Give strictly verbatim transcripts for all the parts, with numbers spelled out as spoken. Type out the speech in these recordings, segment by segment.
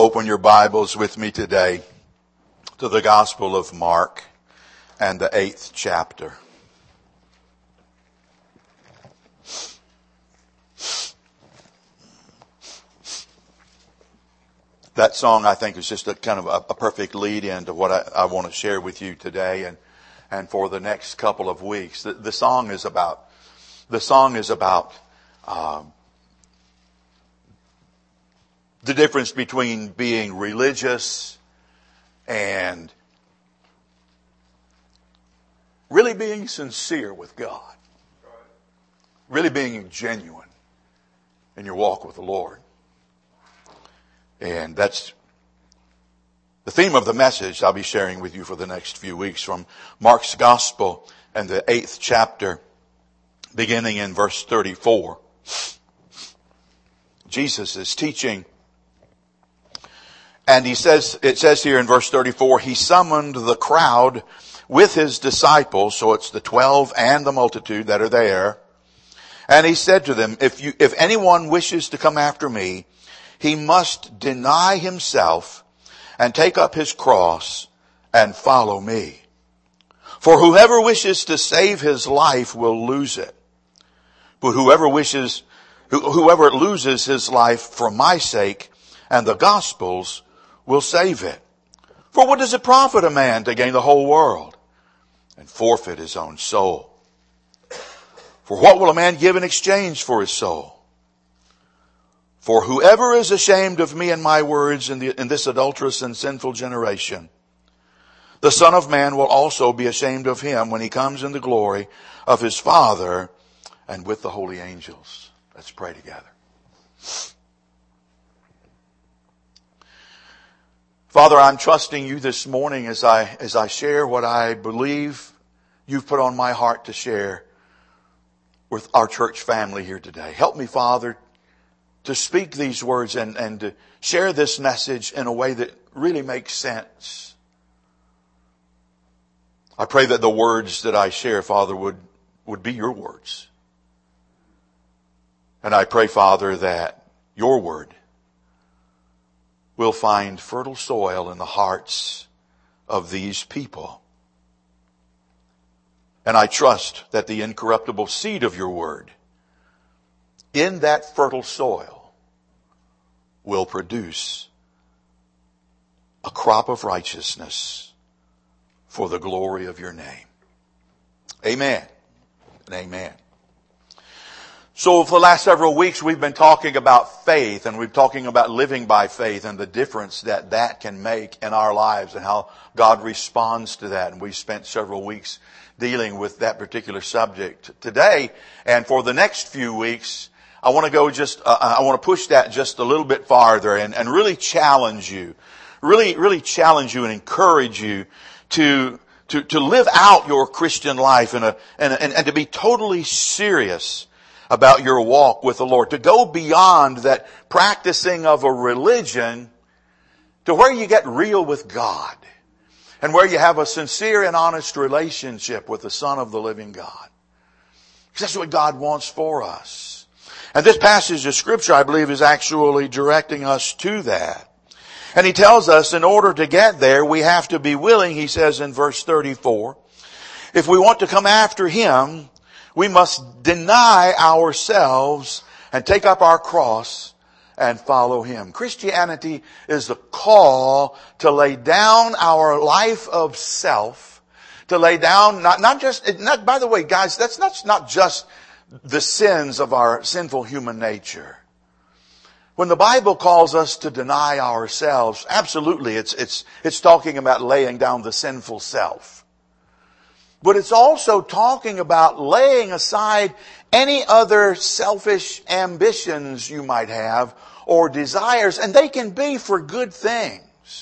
open your Bibles with me today to the Gospel of Mark and the eighth chapter. That song, I think, is just a kind of a, a perfect lead-in to what I, I want to share with you today and, and for the next couple of weeks. The, the song is about, the song is about, um, the difference between being religious and really being sincere with God. Really being genuine in your walk with the Lord. And that's the theme of the message I'll be sharing with you for the next few weeks from Mark's Gospel and the eighth chapter, beginning in verse thirty-four. Jesus is teaching, and he says, it says here in verse thirty-four, he summoned the crowd with his disciples, so it's the twelve and the multitude that are there. And he said to them, if you, if anyone wishes to come after me, he must deny himself and take up his cross and follow me. For whoever wishes to save his life will lose it. But whoever wishes, whoever loses his life for my sake and the gospel's will save it. For what does it profit a man to gain the whole world and forfeit his own soul? For what will a man give in exchange for his soul? For whoever is ashamed of me and my words in, the, in this adulterous and sinful generation, the Son of Man will also be ashamed of him when he comes in the glory of his Father and with the holy angels. Let's pray together. Father, I'm trusting you this morning as I, as I share what I believe you've put on my heart to share with our church family here today. Help me, Father, to speak these words and, and to share this message in a way that really makes sense. I pray that the words that I share, Father, would, would be your words. And I pray, Father, that your word will find fertile soil in the hearts of these people. And I trust that the incorruptible seed of your word in that fertile soil will produce a crop of righteousness for the glory of your name. Amen and amen. So for the last several weeks we've been talking about faith, and we've been talking about living by faith and the difference that that can make in our lives and how God responds to that. And we spent several weeks dealing with that particular subject. Today and for the next few weeks, I want to go just, uh, I want to push that just a little bit farther and, and really challenge you, really, really challenge you and encourage you to, to, to live out your Christian life and, a, and, and, and to be totally serious about your walk with the Lord, to go beyond that practicing of a religion to where you get real with God and where you have a sincere and honest relationship with the Son of the living God. Because that's what God wants for us. And this passage of Scripture, I believe, is actually directing us to that. And he tells us in order to get there, we have to be willing, he says in verse thirty-four, if we want to come after him, we must deny ourselves and take up our cross and follow him. Christianity is the call to lay down our life of self, to lay down, not, not just, not, by the way, guys, that's not, not just the sins of our sinful human nature. When the Bible calls us to deny ourselves, absolutely, it's, it's, it's talking about laying down the sinful self. But it's also talking about laying aside any other selfish ambitions you might have or desires, and they can be for good things.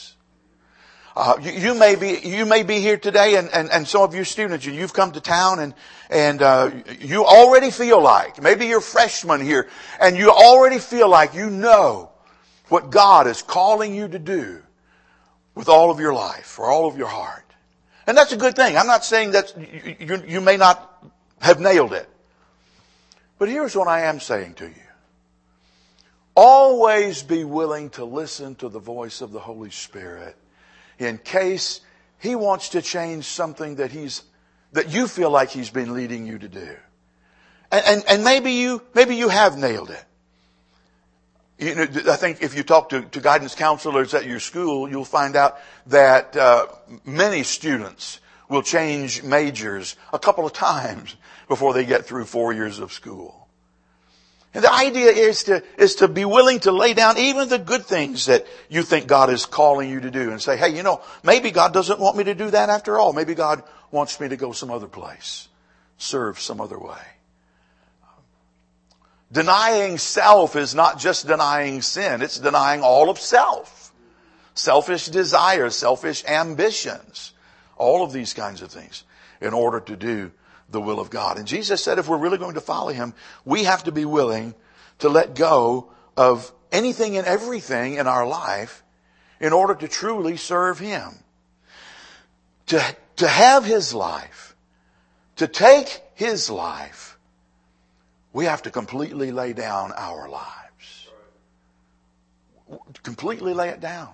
Uh, you, you may be, you may be here today, and, and, and some of you students, you've come to town, and, and, uh, you already feel like, maybe you're freshmen here, and you already feel like you know what God is calling you to do with all of your life, or all of your heart. And that's a good thing. I'm not saying that you, you, you may not have nailed it. But here's what I am saying to you. always be willing to listen to the voice of the Holy Spirit in case He wants to change something that He's, that you feel like He's been leading you to do. And, and, and maybe you, maybe you have nailed it. You know, I think if you talk to, to guidance counselors at your school, you'll find out that uh, many students will change majors a couple of times before they get through four years of school. And the idea is to, is to be willing to lay down even the good things that you think God is calling you to do and say, hey, you know, maybe God doesn't want me to do that after all. Maybe God wants me to go some other place, serve some other way. Denying self is not just denying sin. It's denying all of self. Selfish desires, selfish ambitions. All of these kinds of things in order to do the will of God. And Jesus said if we're really going to follow Him, we have to be willing to let go of anything and everything in our life in order to truly serve Him. To, to have His life, to take His life, we have to completely lay down our lives. Completely lay it down.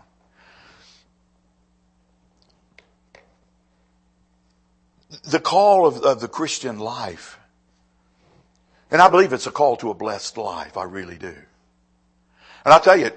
The call of, of the Christian life, and I believe it's a call to a blessed life. I really do. And I'll tell you,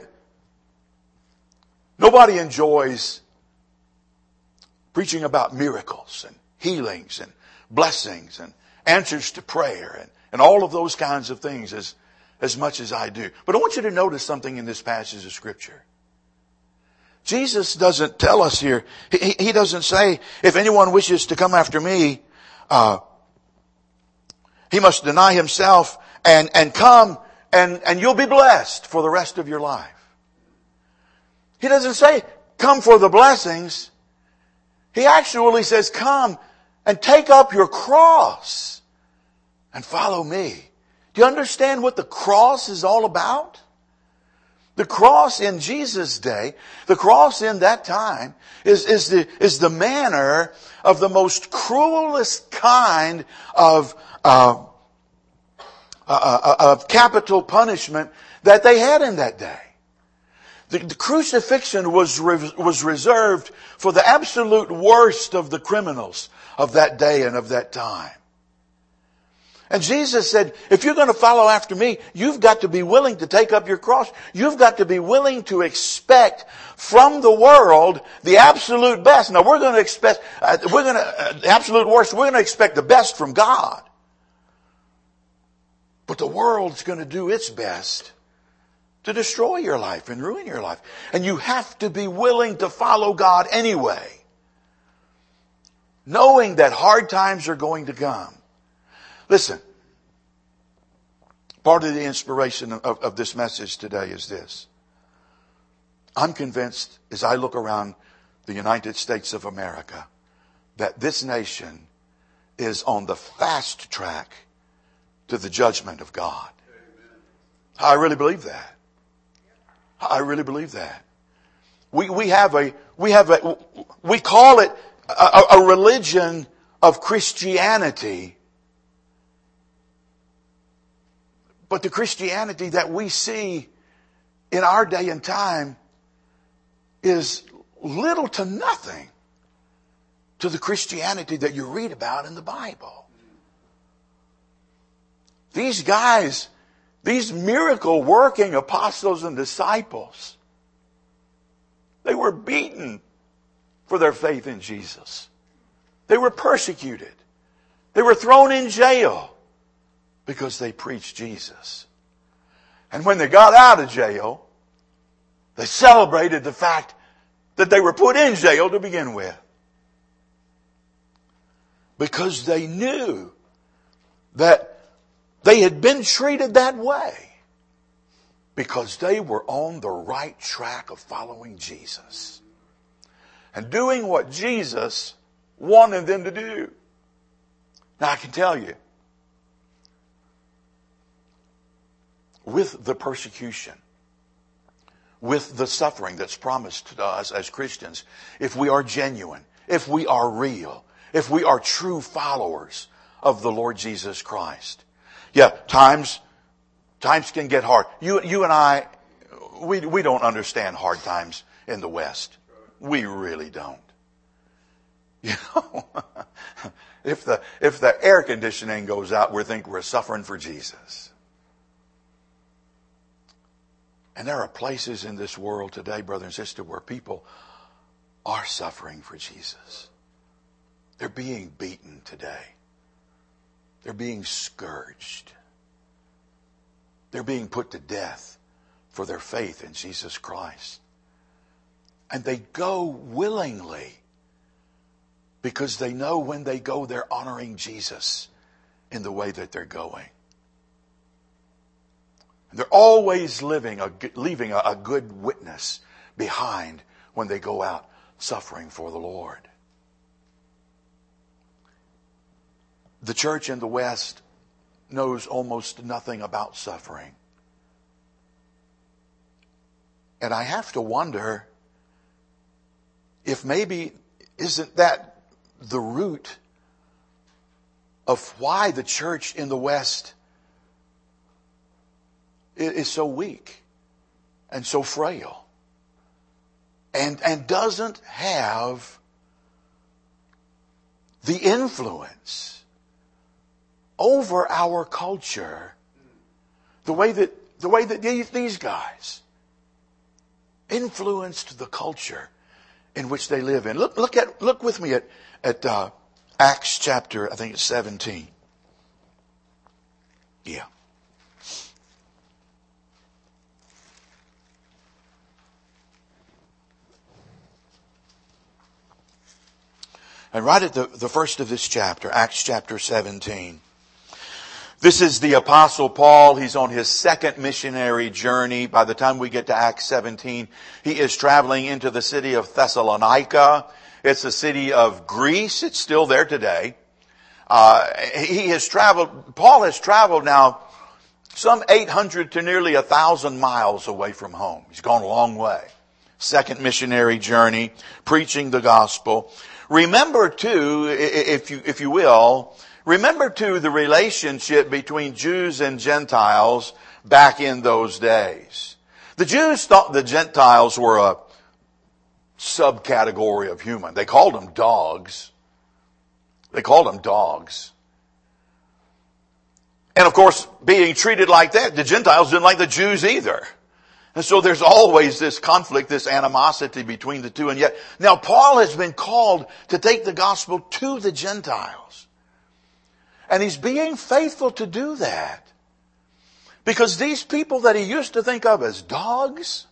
nobody enjoys preaching about miracles and healings and blessings and answers to prayer and And all of those kinds of things as, as much as I do. But I want you to notice something in this passage of Scripture. Jesus doesn't tell us here, he, he doesn't say, if anyone wishes to come after me, uh, he must deny himself and, and come and, and you'll be blessed for the rest of your life. He doesn't say, come for the blessings. He actually says, come and take up your cross and follow me. Do you understand what the cross is all about? The cross in Jesus' day, the cross in that time, is, is, the, is the manner of the most cruelest kind of, uh, uh, of capital punishment that they had in that day. The, the crucifixion was, re, was reserved for the absolute worst of the criminals of that day and of that time. And Jesus said, if you're going to follow after me, you've got to be willing to take up your cross. You've got to be willing to expect from the world the absolute best. Now we're going to expect, uh, we're going to, uh, the absolute worst, we're going to expect the best from God. But the world's going to do its best to destroy your life and ruin your life. And you have to be willing to follow God anyway, knowing that hard times are going to come. Listen, part of the inspiration of, of this message today is this. I'm convinced as I look around the United States of America that this nation is on the fast track to the judgment of God. I really believe that. I really believe that. We, we have a, we have a, we call it a, a religion of Christianity. But the Christianity that we see in our day and time is little to nothing to the Christianity that you read about in the Bible. These guys, these miracle working apostles and disciples, they were beaten for their faith in Jesus. They were persecuted. They were thrown in jail because they preached Jesus. And when they got out of jail, they celebrated the fact that they were put in jail to begin with. Because they knew that they had been treated that way. Because they were on the right track of following Jesus. And doing what Jesus wanted them to do. Now I can tell you, with the persecution, with the suffering that's promised to us as Christians, if we are genuine, if we are real, if we are true followers of the Lord Jesus Christ. Yeah, times Times can get hard. You, you and I, we, we don't understand hard times in the West. We really don't. You know, if the, if the air conditioning goes out, we think we're suffering for Jesus. And there are places in this world today, brother and sister, where people are suffering for Jesus. They're being beaten today. They're being scourged. They're being put to death for their faith in Jesus Christ. And they go willingly because they know when they go, they're honoring Jesus in the way that they're going. And they're always living a, leaving a, a good witness behind when they go out suffering for the Lord. The church in the West knows almost nothing about suffering. And I have to wonder if maybe isn't that the root of why the church in the West is so weak and so frail and, and doesn't have the influence over our culture the way that the way that these guys influenced the culture in which they live in. Look, look at look with me at at uh, Acts chapter, I think it's seventeen. Yeah. And right at the, the first of this chapter, Acts chapter seventeen. This is the Apostle Paul. He's on his second missionary journey. By the time we get to Acts seventeen, he is traveling into the city of Thessalonica. It's a city of Greece. It's still there today. Uh, he has traveled, Paul has traveled now some eight hundred to nearly one thousand miles away from home. He's gone a long way. Second missionary journey, preaching the gospel. Remember too, if you, if you will, remember too the relationship between Jews and Gentiles back in those days. The Jews thought the Gentiles were a subcategory of human. They called them dogs. They called them dogs. And of course, being treated like that, the Gentiles didn't like the Jews either. And so there's always this conflict, this animosity between the two. And yet, now Paul has been called to take the gospel to the Gentiles. And he's being faithful to do that. Because these people that he used to think of as dogs,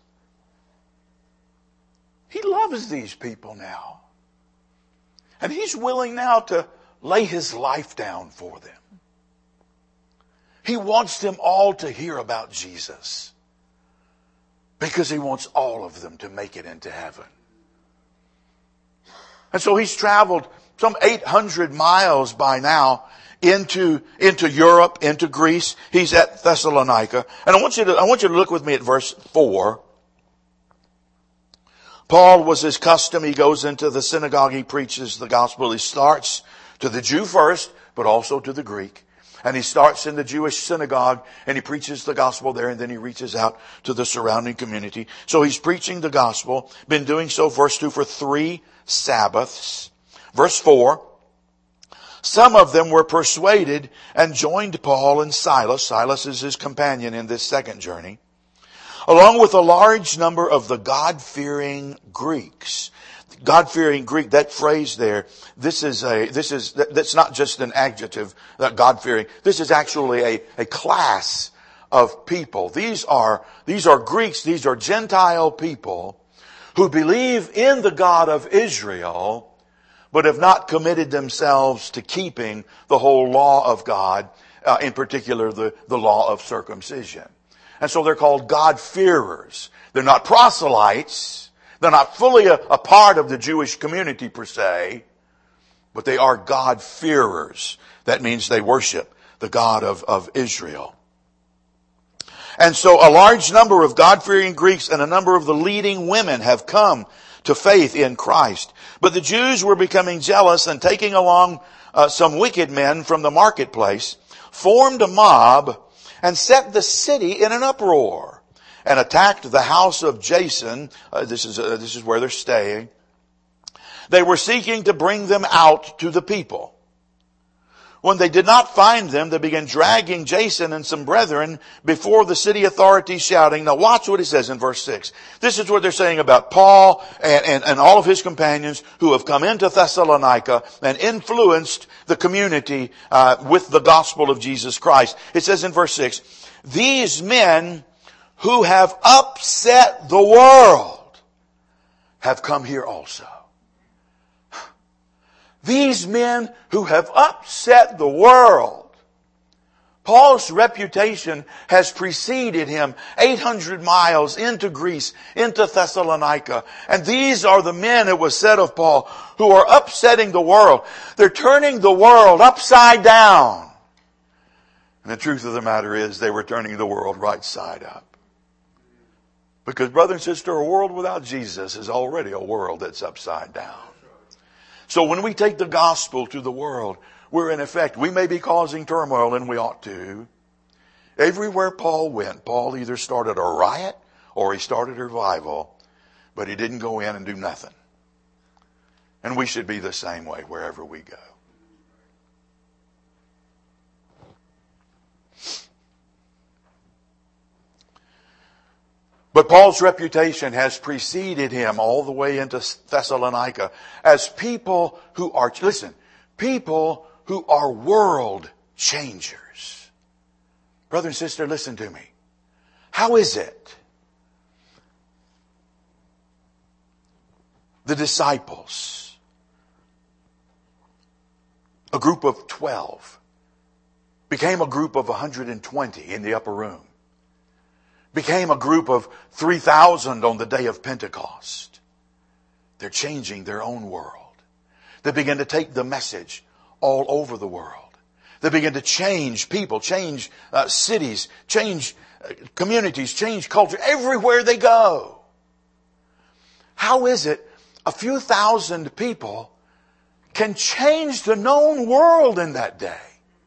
he loves these people now. And he's willing now to lay his life down for them. He wants them all to hear about Jesus. Because he wants all of them to make it into heaven. And so he's traveled some eight hundred miles by now into, into Europe, into Greece. He's at Thessalonica. And I want you to, I want you to look with me at verse four. Paul was his custom. He goes into the synagogue. He preaches the gospel. He starts to the Jew first, but also to the Greek. And he starts in the Jewish synagogue and he preaches the gospel there, and then he reaches out to the surrounding community. So he's preaching the gospel, been doing so, verse two, for three Sabbaths. Verse four, some of them were persuaded and joined Paul and Silas. Silas is his companion in this second journey, along with a large number of the God-fearing Greeks. God-fearing Greek, that phrase there, this is a, this is, that's not just an adjective, that God-fearing. This is actually a, a class of people. These are, these are Greeks, these are Gentile people who believe in the God of Israel, but have not committed themselves to keeping the whole law of God, uh, in particular the, the law of circumcision. And so they're called God-fearers. They're not proselytes. They're not fully a, a part of the Jewish community per se, but they are God-fearers. That means they worship the God of, of Israel. And so a large number of God-fearing Greeks and a number of the leading women have come to faith in Christ. But the Jews were becoming jealous, and taking along uh, some wicked men from the marketplace, formed a mob and set the city in an uproar, and attacked the house of Jason. Uh, this is uh, this is where they're staying. They were seeking to bring them out to the people. When they did not find them, they began dragging Jason and some brethren before the city authorities, shouting. Now watch what it says in verse six. This is what they're saying about Paul and, and, and all of his companions who have come into Thessalonica and influenced the community uh, with the gospel of Jesus Christ. It says in verse six, these men who have upset the world have come here also. These men who have upset the world. Paul's reputation has preceded him eight hundred miles into Greece, into Thessalonica. And these are the men, it was said of Paul, who are upsetting the world. They're turning the world upside down. And the truth of the matter is they were turning the world right side up. Because brother and sister, a world without Jesus is already a world that's upside down. So when we take the gospel to the world, we're in effect, we may be causing turmoil, and we ought to. Everywhere Paul went, Paul either started a riot or he started a revival, but he didn't go in and do nothing. And we should be the same way wherever we go. But Paul's reputation has preceded him all the way into Thessalonica as people who are, listen, people who are world changers. Brother and sister, listen to me. How is it the disciples, a group of twelve, became a group of one hundred twenty in the upper room? Became a group of three thousand on the day of Pentecost. They're changing their own world. They begin to take the message all over the world. They begin to change people, change uh, cities, change uh, communities, change culture everywhere they go. How is it a few thousand people can change the known world in that day?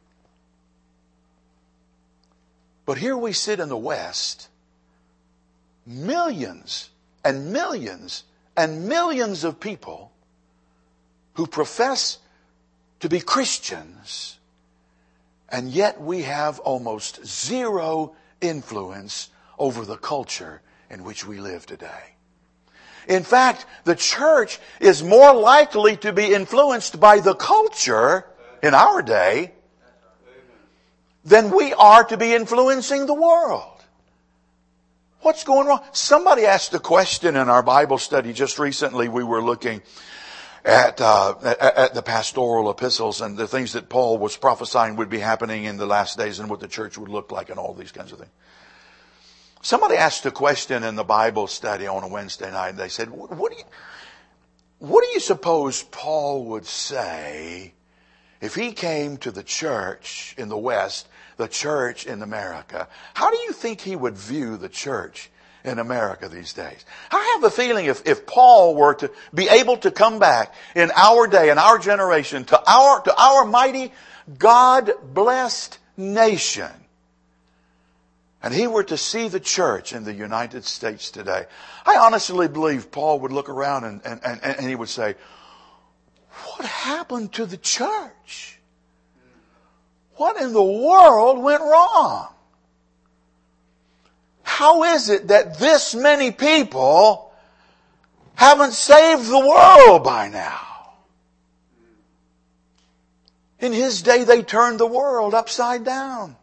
But here we sit in the West, millions and millions and millions of people who profess to be Christians, and yet we have almost zero influence over the culture in which we live today. In fact, the church is more likely to be influenced by the culture in our day than we are to be influencing the world. What's going wrong? Somebody asked a question in our Bible study just recently. We were looking at, uh, at, at the pastoral epistles and the things that Paul was prophesying would be happening in the last days and what the church would look like and all these kinds of things. Somebody asked a question in the Bible study on a Wednesday night, and they said, what do you, what do you suppose Paul would say if he came to the church in the West, the church in America? How do you think he would view the church in America these days? I have a feeling if, if Paul were to be able to come back in our day, in our generation, to our, to our mighty, God-blessed nation, and he were to see the church in the United States today, I honestly believe Paul would look around and, and, and, and he would say, what happened to the church? What in the world went wrong? How is it that this many people haven't saved the world by now? In his day, they turned the world upside down.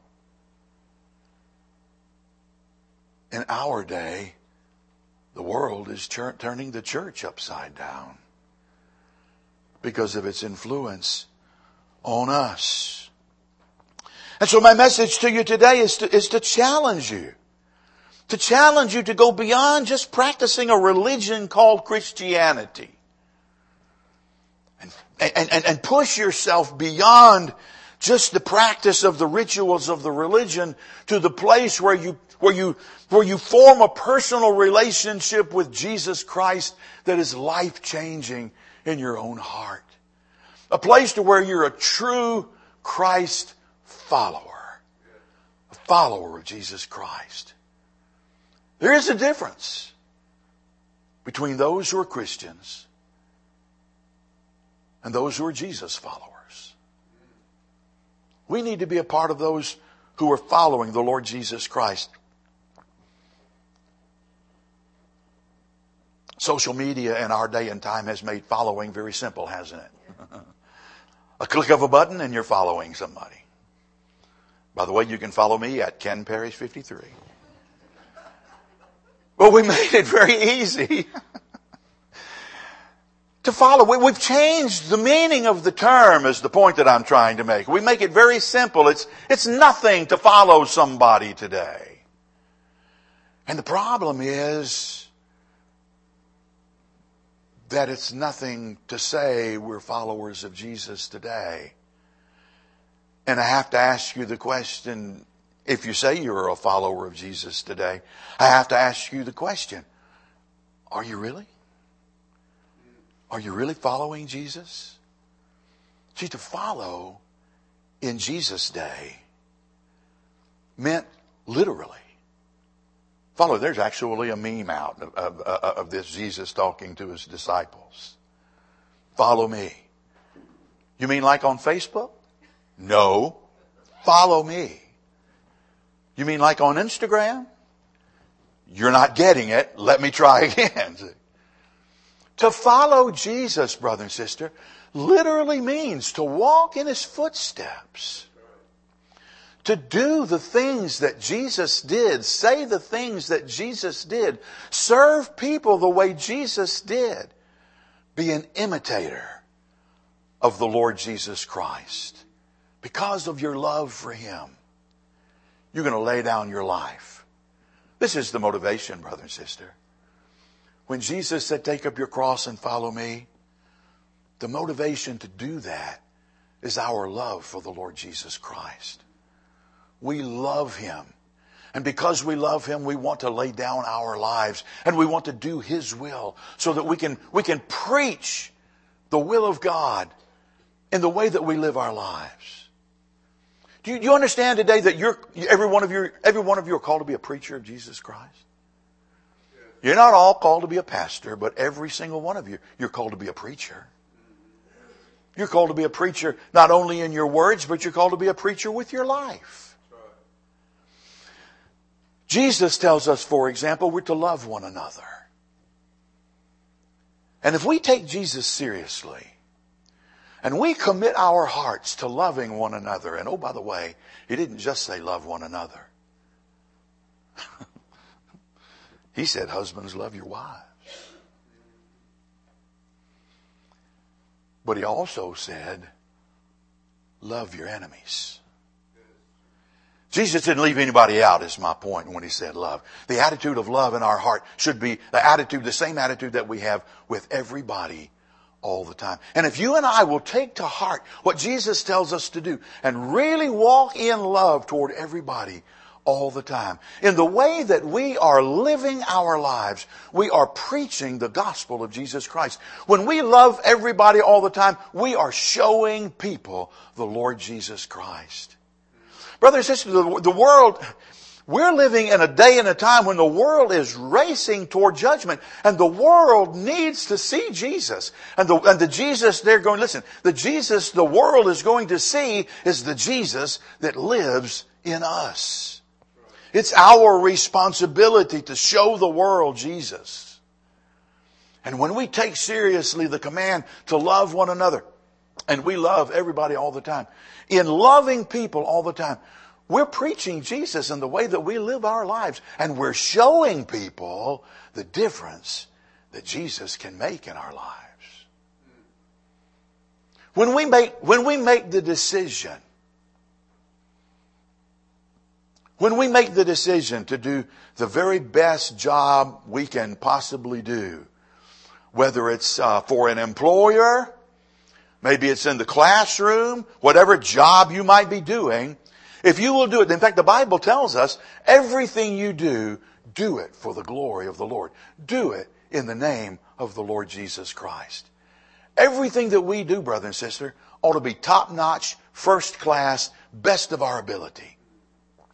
In our day, the world is tur- turning the church upside down because of its influence on us. And so my message to you today is to, is to challenge you. To challenge you to go beyond just practicing a religion called Christianity. And, and, and, and push yourself beyond just the practice of the rituals of the religion to the place where you, where you, where you form a personal relationship with Jesus Christ that is life-changing in your own heart. A place to where you're a true Christ follower. A follower of Jesus Christ. There is a difference between those who are Christians and those who are Jesus followers. We need to be a part of those who are following the Lord Jesus Christ. Social media in our day and time has made following very simple, hasn't it? A click of a button and you're following somebody. By the way, you can follow me at Ken Parrish fifty-three. But we made it very easy to follow. We've changed the meaning of the term is the point that I'm trying to make. We make it very simple. It's, it's nothing to follow somebody today. And the problem is that it's nothing to say we're followers of Jesus today. And I have to ask you the question, if you say you're a follower of Jesus today, I have to ask you the question, are you really? Are you really following Jesus? See, to follow in Jesus' day meant literally. Follow, there's actually a meme out of, of, of this Jesus talking to his disciples. Follow me. You mean like on Facebook? No. Follow me. You mean like on Instagram? You're not getting it. Let me try again. To follow Jesus, brother and sister, literally means to walk in his footsteps. To do the things that Jesus did, say the things that Jesus did, serve people the way Jesus did, be an imitator of the Lord Jesus Christ. Because of your love for him, you're going to lay down your life. This is the motivation, brother and sister. When Jesus said, take up your cross and follow me, the motivation to do that is our love for the Lord Jesus Christ. We love him. And because we love him, we want to lay down our lives and we want to do his will so that we can, we can preach the will of God in the way that we live our lives. Do you, do you understand today that you're, every one of you, every one of you are called to be a preacher of Jesus Christ? You're not all called to be a pastor, but every single one of you, you're called to be a preacher. You're called to be a preacher not only in your words, but you're called to be a preacher with your life. Jesus tells us, for example, we're to love one another. And if we take Jesus seriously, and we commit our hearts to loving one another, and oh, by the way, he didn't just say love one another. He said, husbands, love your wives. But he also said, love your enemies. Jesus didn't leave anybody out, is my point when he said love. The attitude of love in our heart should be the attitude, the same attitude that we have with everybody all the time. And if you and I will take to heart what Jesus tells us to do and really walk in love toward everybody all the time, in the way that we are living our lives, we are preaching the gospel of Jesus Christ. When we love everybody all the time, we are showing people the Lord Jesus Christ. Brothers and sisters, the, the world, we're living in a day and a time when the world is racing toward judgment, and the world needs to see Jesus. And the, and the Jesus they're going, listen, the Jesus the world is going to see is the Jesus that lives in us. It's our responsibility to show the world Jesus. And when we take seriously the command to love one another, and we love everybody all the time, in loving people all the time, we're preaching Jesus in the way that we live our lives. And we're showing people the difference that Jesus can make in our lives. When we make, when we make the decision, when we make the decision to do the very best job we can possibly do, whether it's uh, for an employer, maybe it's in the classroom, whatever job you might be doing, if you will do it, in fact, the Bible tells us, everything you do, do it for the glory of the Lord. Do it in the name of the Lord Jesus Christ. Everything that we do, brother and sister, ought to be top-notch, first class, best of our ability.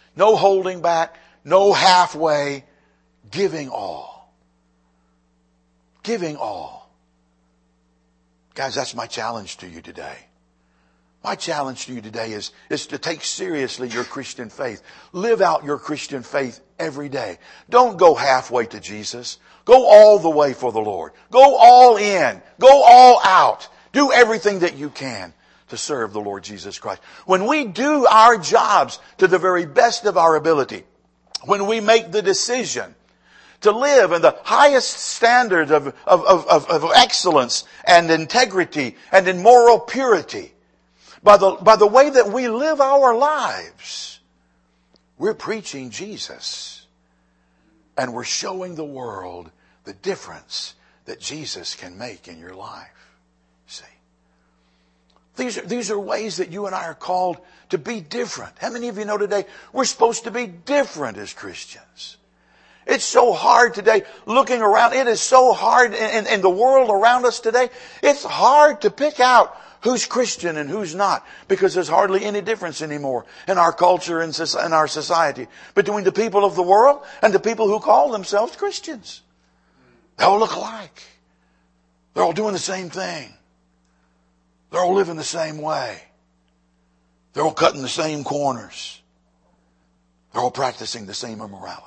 No holding back. No halfway. Giving all. Giving all. Guys, that's my challenge to you today. My challenge to you today is, is to take seriously your Christian faith. Live out your Christian faith every day. Don't go halfway to Jesus. Go all the way for the Lord. Go all in. Go all out. Do everything that you can to serve the Lord Jesus Christ. When we do our jobs to the very best of our ability, when we make the decision to live in the highest standard of, of, of, of excellence and integrity and in moral purity, By the, by the way that we live our lives, we're preaching Jesus. And we're showing the world the difference that Jesus can make in your life. See? These are, these are ways that you and I are called to be different. How many of you know today we're supposed to be different as Christians? It's so hard today looking around. It is so hard in, in, in the world around us today. It's hard to pick out who's Christian and who's not, because there's hardly any difference anymore in our culture and in our society between the people of the world and the people who call themselves Christians. They all look alike. They're all doing the same thing. They're all living the same way. They're all cutting the same corners. They're all practicing the same immorality.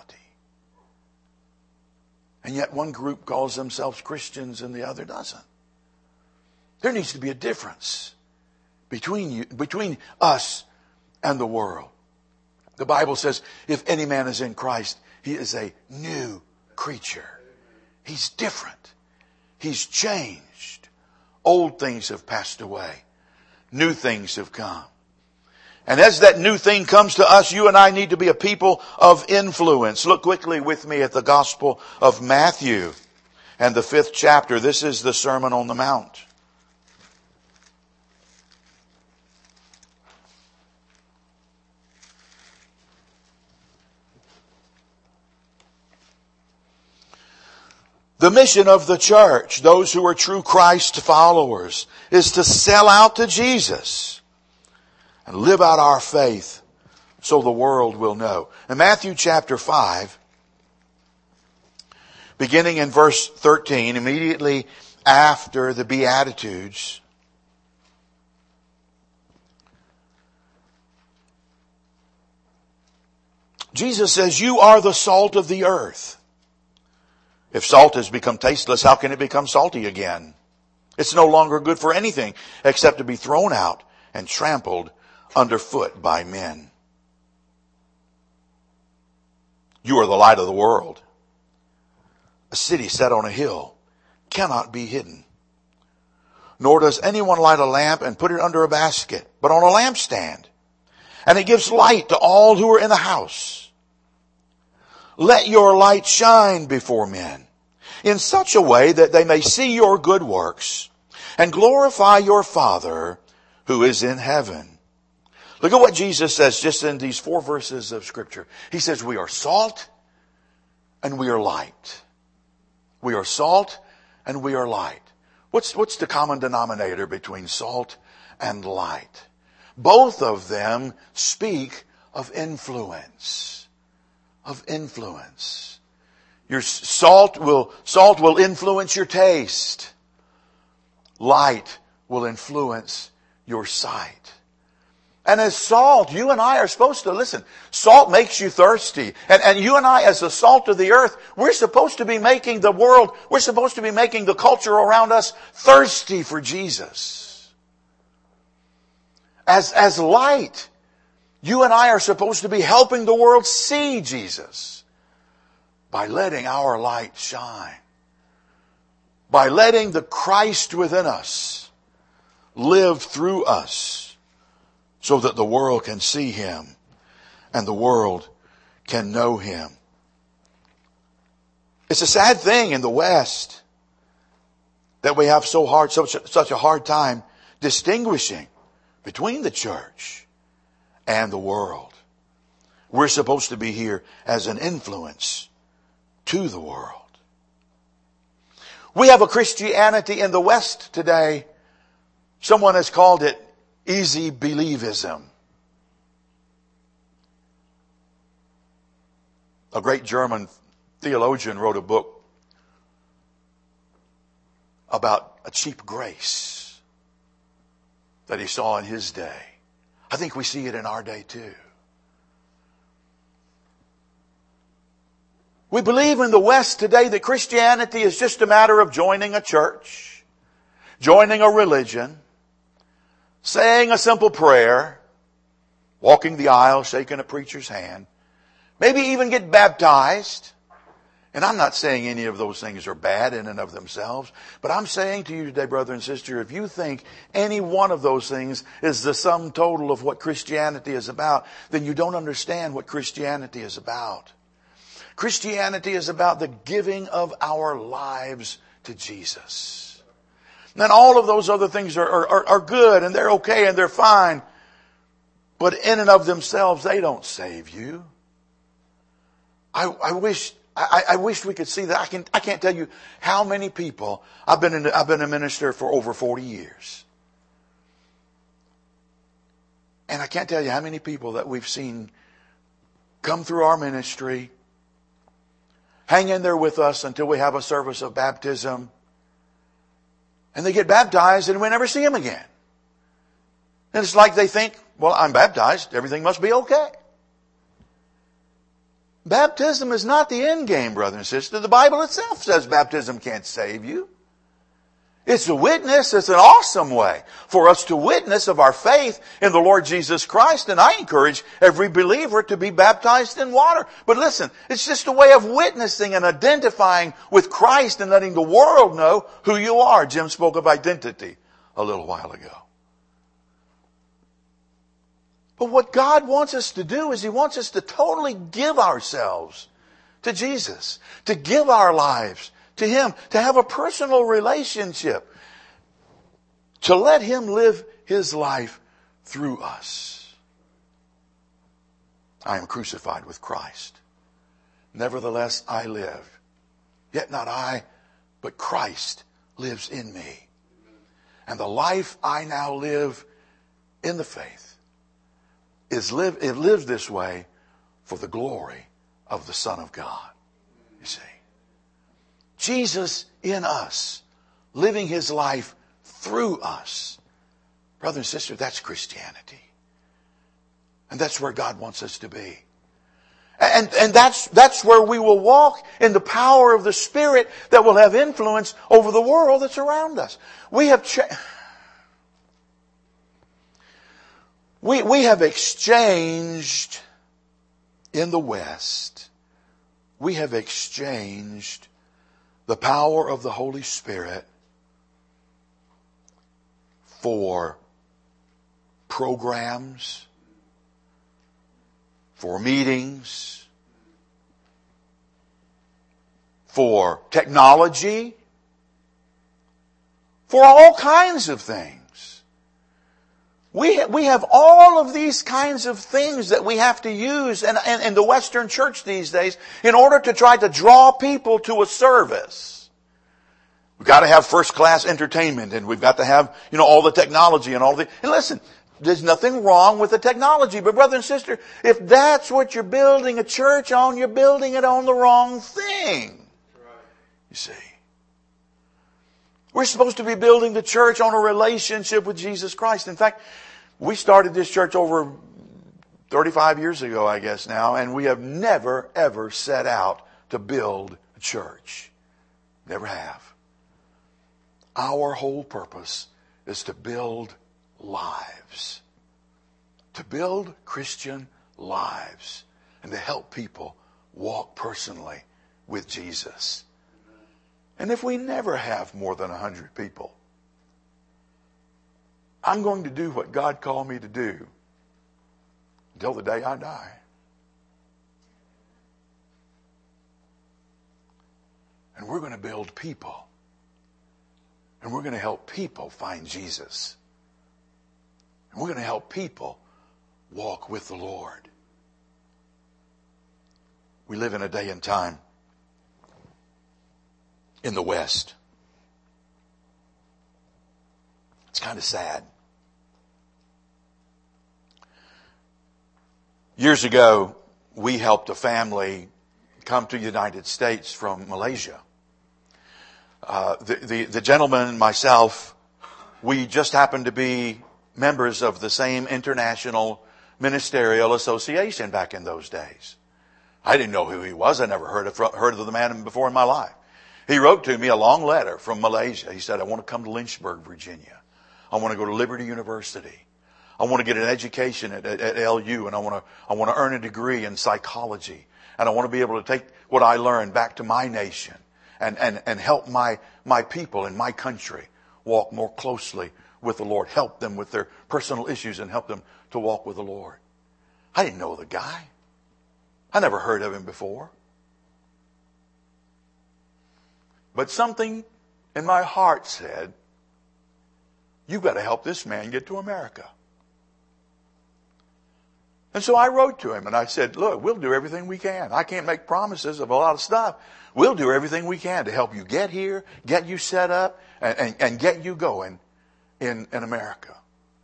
And yet one group calls themselves Christians and the other doesn't. There needs to be a difference between you, between us and the world. The Bible says, if any man is in Christ, he is a new creature. He's different. He's changed. Old things have passed away. New things have come. And as that new thing comes to us, you and I need to be a people of influence. Look quickly with me at the Gospel of Matthew and the fifth chapter. This is the Sermon on the Mount. The mission of the church, those who are true Christ followers, is to sell out to Jesus and live out our faith so the world will know. In Matthew chapter five, beginning in verse thirteen, immediately after the Beatitudes, Jesus says, "You are the salt of the earth. If salt has become tasteless, how can it become salty again? It's no longer good for anything except to be thrown out and trampled underfoot by men. You are the light of the world. A city set on a hill cannot be hidden. Nor does anyone light a lamp and put it under a basket, but on a lampstand. And it gives light to all who are in the house. Let your light shine before men in such a way that they may see your good works and glorify your Father who is in heaven." Look at what Jesus says just in these four verses of Scripture. He says we are salt and we are light. We are salt and we are light. What's, what's the common denominator between salt and light? Both of them speak of influence. Of influence. Your salt will, salt will influence your taste. Light will influence your sight. And as salt, you and I are supposed to, listen, salt makes you thirsty. And, and you and I, as the salt of the earth, we're supposed to be making the world, we're supposed to be making the culture around us thirsty for Jesus. As, as light, you and I are supposed to be helping the world see Jesus by letting our light shine. By letting the Christ within us live through us so that the world can see Him and the world can know Him. It's a sad thing in the West that we have so hard, such a, such a hard time distinguishing between the church and the world. We're supposed to be here as an influence to the world. We have a Christianity in the West today. Someone has called it easy believism. A great German theologian wrote a book about a cheap grace that he saw in his day. I think we see it in our day too. We believe in the West today that Christianity is just a matter of joining a church, joining a religion, saying a simple prayer, walking the aisle, shaking a preacher's hand, maybe even get baptized. And I'm not saying any of those things are bad in and of themselves, but I'm saying to you today, brother and sister, if you think any one of those things is the sum total of what Christianity is about, then you don't understand what Christianity is about. Christianity is about the giving of our lives to Jesus. And then all of those other things are, are, are good and they're okay and they're fine. But in and of themselves, they don't save you. I, I wish I, I wish we could see that. I can I can't tell you how many people I've been in, I've been a minister for over forty years. And I can't tell you how many people that we've seen come through our ministry, hang in there with us until we have a service of baptism. And they get baptized and we never see them again. And it's like they think, well, I'm baptized. Everything must be okay. Baptism is not the end game, brother and sister. The Bible itself says baptism can't save you. It's a witness. It's an awesome way for us to witness of our faith in the Lord Jesus Christ. And I encourage every believer to be baptized in water. But listen, it's just a way of witnessing and identifying with Christ and letting the world know who you are. Jim spoke of identity a little while ago. But what God wants us to do is He wants us to totally give ourselves to Jesus, to give our lives to Him, to have a personal relationship, to let Him live His life through us. I am crucified with Christ. Nevertheless, I live. Yet not I, but Christ lives in me. And the life I now live in the faith is live, it lives this way for the glory of the Son of God. You see. Jesus in us, living His life through us. Brother and sister, that's Christianity. And that's where God wants us to be. And, and that's, that's where we will walk in the power of the Spirit that will have influence over the world that's around us. We have cha- we, we have exchanged in the West, we have exchanged the power of the Holy Spirit for programs, for meetings, for technology, for all kinds of things. We ha- we have all of these kinds of things that we have to use in, in, in the Western church these days in order to try to draw people to a service. We've got to have first class entertainment, and we've got to have, you know, all the technology and all the, and listen, there's nothing wrong with the technology, but brother and sister, if that's what you're building a church on, you're building it on the wrong thing. You see. We're supposed to be building the church on a relationship with Jesus Christ. In fact, we started this church over thirty-five years ago, I guess now, and we have never, ever set out to build a church. Never have. Our whole purpose is to build lives. To build Christian lives and to help people walk personally with Jesus. And if we never have more than a hundred people, I'm going to do what God called me to do until the day I die. And we're going to build people. And we're going to help people find Jesus. And we're going to help people walk with the Lord. We live in a day and time in the West. It's kind of sad. Years ago, we helped a family come to the United States from Malaysia. Uh, the, the, the gentleman and myself, we just happened to be members of the same international ministerial association back in those days. I didn't know who he was. I never heard of, heard of the man before in my life. He wrote to me a long letter from Malaysia. He said, I want to come to Lynchburg, Virginia. I want to go to Liberty University. I want to get an education at, at, at L U, and I want to, I want to earn a degree in psychology. And I want to be able to take what I learned back to my nation and, and, and help my, my people in my country walk more closely with the Lord. Help them with their personal issues and help them to walk with the Lord. I didn't know the guy. I never heard of him before. But something in my heart said, you've got to help this man get to America. And so I wrote to him and I said, look, we'll do everything we can. I can't make promises of a lot of stuff. We'll do everything we can to help you get here, get you set up, and, and, and get you going in, in America.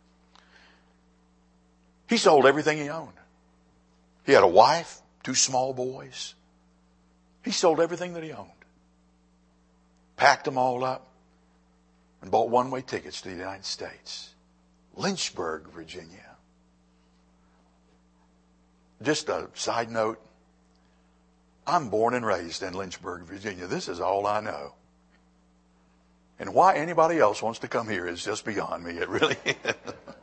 He sold everything he owned. He had a wife, two small boys. He sold everything that he owned. Packed them all up and bought one-way tickets to the United States. Lynchburg, Virginia. Just a side note. I'm born and raised in Lynchburg, Virginia. This is all I know. And why anybody else wants to come here is just beyond me. It really is.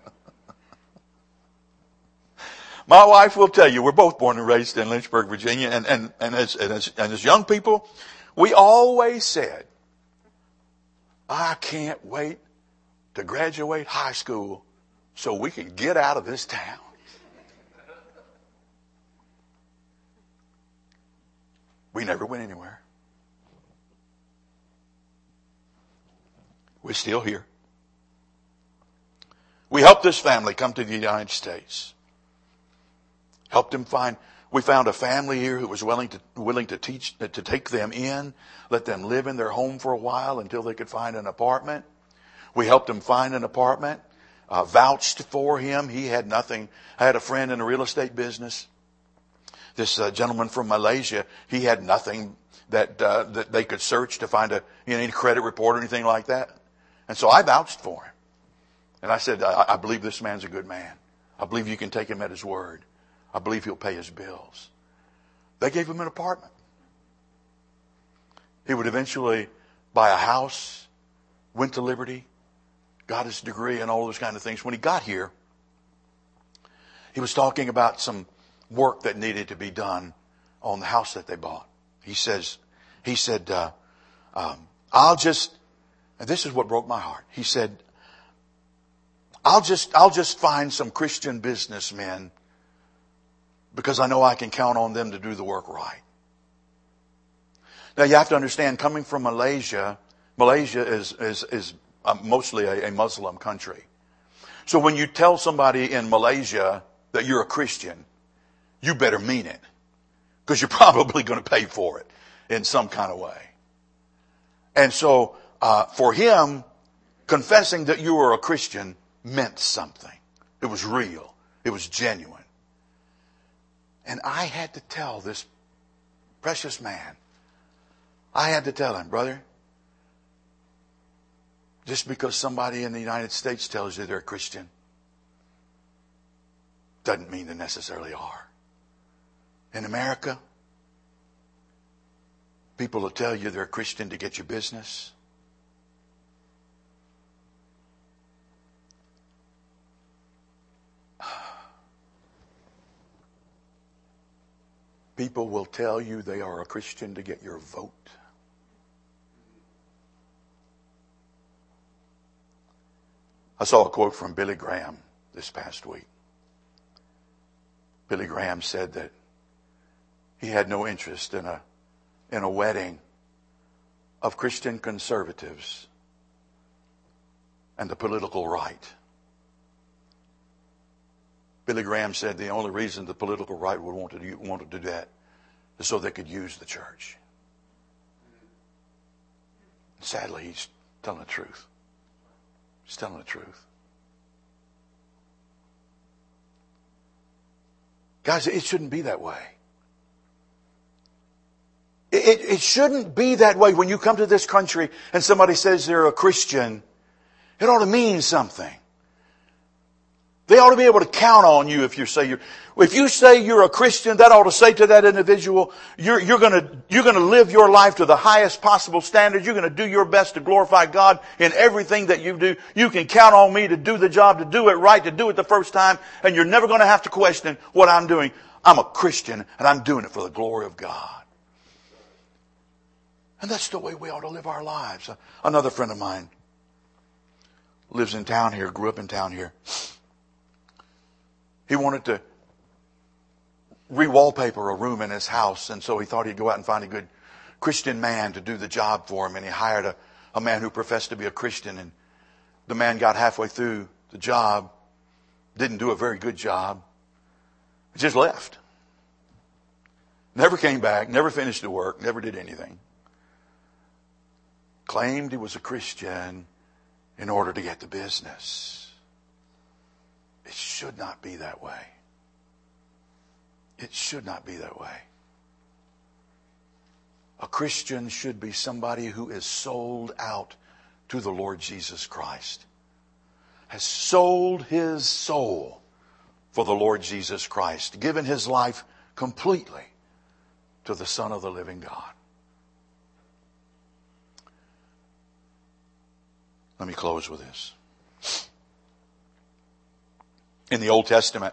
My wife will tell you, we're both born and raised in Lynchburg, Virginia. And, and, and, as, and, as, and as young people, we always said, I can't wait to graduate high school so we can get out of this town. We never went anywhere. We're still here. We helped this family come to the United States. Helped them find, we found a family here who was willing to, willing to teach, to take them in, let them live in their home for a while until they could find an apartment. We helped him find an apartment, uh, vouched for him. He had nothing. I had a friend in the real estate business. This uh, gentleman from Malaysia, he had nothing that uh, that they could search to find a you know, any credit report or anything like that. And so I vouched for him. And I said, I, I believe this man's a good man. I believe you can take him at his word. I believe he'll pay his bills. They gave him an apartment. He would eventually buy a house, went to Liberty, got his degree and all those kind of things. When he got here, he was talking about some work that needed to be done on the house that they bought. He says, he said, uh, um, I'll just, and this is what broke my heart. He said, I'll just, I'll just find some Christian businessmen because I know I can count on them to do the work right. Now you have to understand, coming from Malaysia, Malaysia is, is, is mostly a, a Muslim country. So when you tell somebody in Malaysia that you're a Christian, you better mean it, because you're probably going to pay for it in some kind of way. And so uh, for him, confessing that you were a Christian meant something. It was real. It was genuine. And I had to tell this precious man, I had to tell him, brother, just because somebody in the United States tells you they're a Christian doesn't mean they necessarily are. In America, people will tell you they're a Christian to get your business. People will tell you they are a Christian to get your vote. I saw a quote from Billy Graham this past week. Billy Graham said that he had no interest in a in a wedding of Christian conservatives and the political right. Billy Graham said the only reason the political right would want to do, want to do that is so they could use the church. Sadly, he's telling the truth. He's telling the truth. Guys, it shouldn't be that way. It, it shouldn't be that way. When you come to this country and somebody says they're a Christian, it ought to mean something. They ought to be able to count on you if you say you're, if you say you're a Christian, that ought to say to that individual, you're, you're gonna, you're gonna live your life to the highest possible standards. You're gonna do your best to glorify God in everything that you do. You can count on me to do the job, to do it right, to do it the first time, and you're never gonna have to question what I'm doing. I'm a Christian, and I'm doing it for the glory of God. And that's the way we ought to live our lives. Another friend of mine lives in town here, grew up in town here. He wanted to re-wallpaper a room in his house, and so he thought he'd go out and find a good Christian man to do the job for him, and he hired a, a man who professed to be a Christian, and the man got halfway through the job, didn't do a very good job, just left. Never came back, never finished the work, never did anything. Claimed he was a Christian in order to get the business. It should not be that way. It should not be that way. A Christian should be somebody who is sold out to the Lord Jesus Christ. Has sold his soul for the Lord Jesus Christ. Given his life completely to the Son of the living God. Let me close with this. In the Old Testament,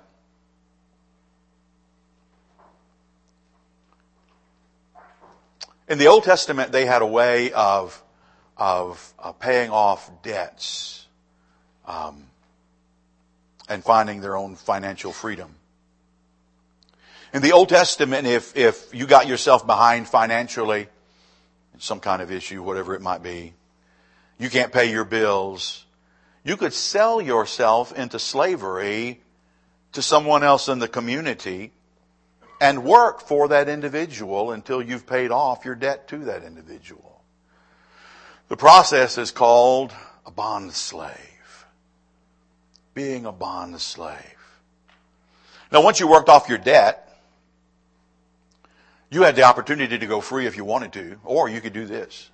in the Old Testament, they had a way of of uh, paying off debts um, and finding their own financial freedom. In the Old Testament, if if you got yourself behind financially, some kind of issue, whatever it might be, you can't pay your bills, you could sell yourself into slavery to someone else in the community and work for that individual until you've paid off your debt to that individual. The process is called a bond slave. Being a bond slave. Now, once you worked off your debt, you had the opportunity to go free if you wanted to, or you could do this.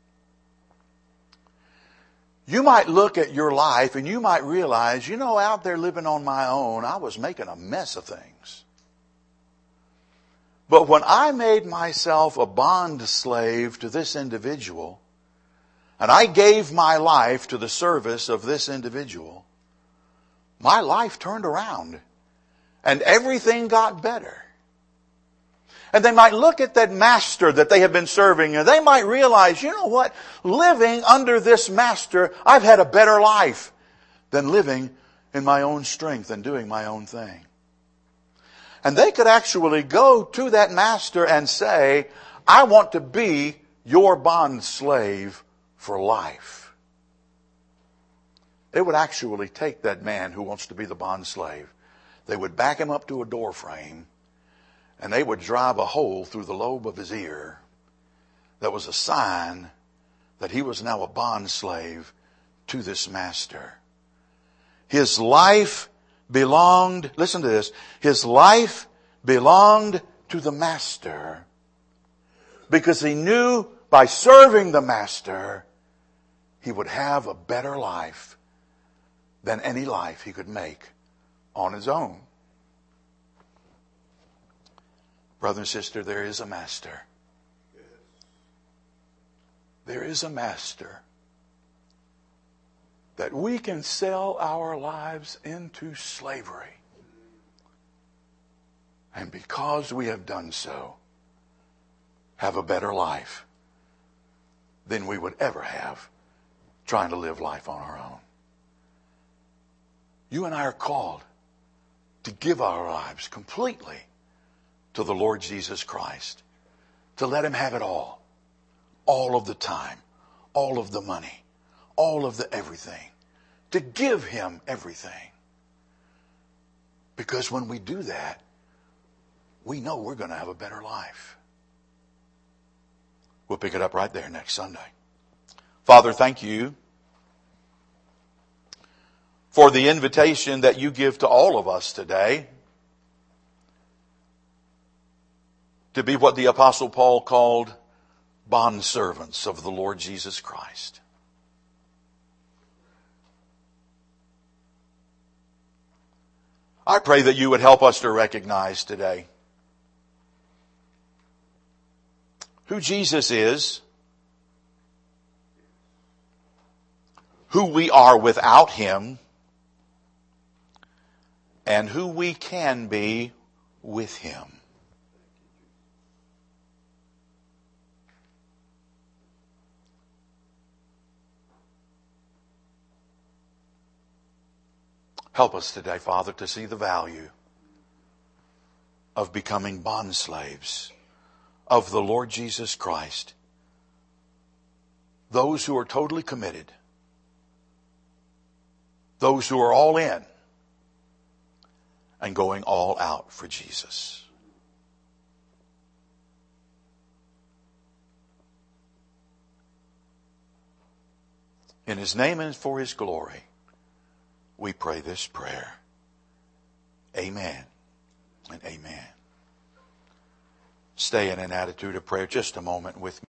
You might look at your life and you might realize, you know, out there living on my own, I was making a mess of things. But when I made myself a bond slave to this individual, and I gave my life to the service of this individual, my life turned around and everything got better. And they might look at that master that they have been serving and they might realize, you know what? Living under this master, I've had a better life than living in my own strength and doing my own thing. And they could actually go to that master and say, I want to be your bond slave for life. They would actually take that man who wants to be the bond slave. They would back him up to a door frame and they would drive a hole through the lobe of his ear that was a sign that he was now a bond slave to this master. His life belonged, listen to this, his life belonged to the master because he knew by serving the master he would have a better life than any life he could make on his own. Brother and sister, there is a master. There is a master that we can sell our lives into slavery. And because we have done so, have a better life than we would ever have trying to live life on our own. You and I are called to give our lives completely to the Lord Jesus Christ. To let him have it all. All of the time. All of the money. All of the everything. To give him everything. Because when we do that, we know we're going to have a better life. We'll pick it up right there next Sunday. Father, thank you for the invitation that you give to all of us today to be what the Apostle Paul called bondservants of the Lord Jesus Christ. I pray that you would help us to recognize today who Jesus is, who we are without Him, and who we can be with Him. Help us today, Father, to see the value of becoming bondslaves of the Lord Jesus Christ. Those who are totally committed. Those who are all in and going all out for Jesus. In His name and for His glory, we pray this prayer. Amen and amen. Stay in an attitude of prayer just a moment with me.